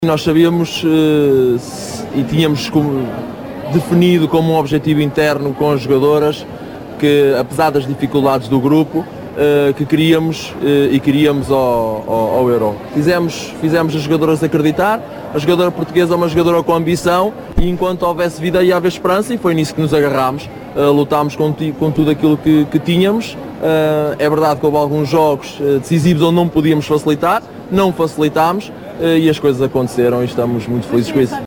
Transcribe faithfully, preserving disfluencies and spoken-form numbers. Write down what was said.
Nós sabíamos uh, e tínhamos como, definido como um objetivo interno com as jogadoras que, apesar das dificuldades do grupo, uh, que queríamos uh, e queríamos ao, ao, ao Euro. Fizemos, fizemos as jogadoras acreditar, a jogadora portuguesa é uma jogadora com ambição e enquanto houvesse vida ia haver esperança e foi nisso que nos agarrámos, uh, lutámos com, com tudo aquilo que, que tínhamos. Uh, é verdade que houve alguns jogos uh, decisivos onde não podíamos facilitar, não facilitámos, e as coisas aconteceram e estamos muito felizes com isso.